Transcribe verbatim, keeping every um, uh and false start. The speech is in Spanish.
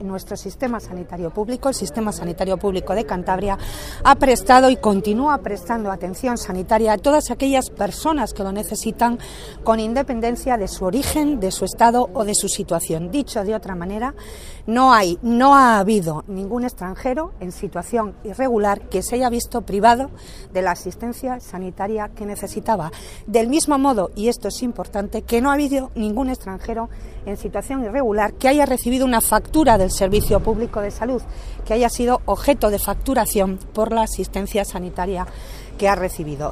nuestro sistema sanitario público, el sistema sanitario público de Cantabria, ha prestado y continúa prestando atención sanitaria a todas aquellas personas que lo necesitan, con independencia de su origen, de su estado o de su situación. Dicho de otra manera, no hay, no ha habido ningún extranjero en situación irregular que se haya visto privado de la asistencia sanitaria que necesitaba. Del mismo modo, y esto es importante, que no ha habido ningún extranjero en situación irregular que haya recibido una factura del Servicio Público de Salud, que haya sido objeto de facturación por la asistencia sanitaria que ha recibido.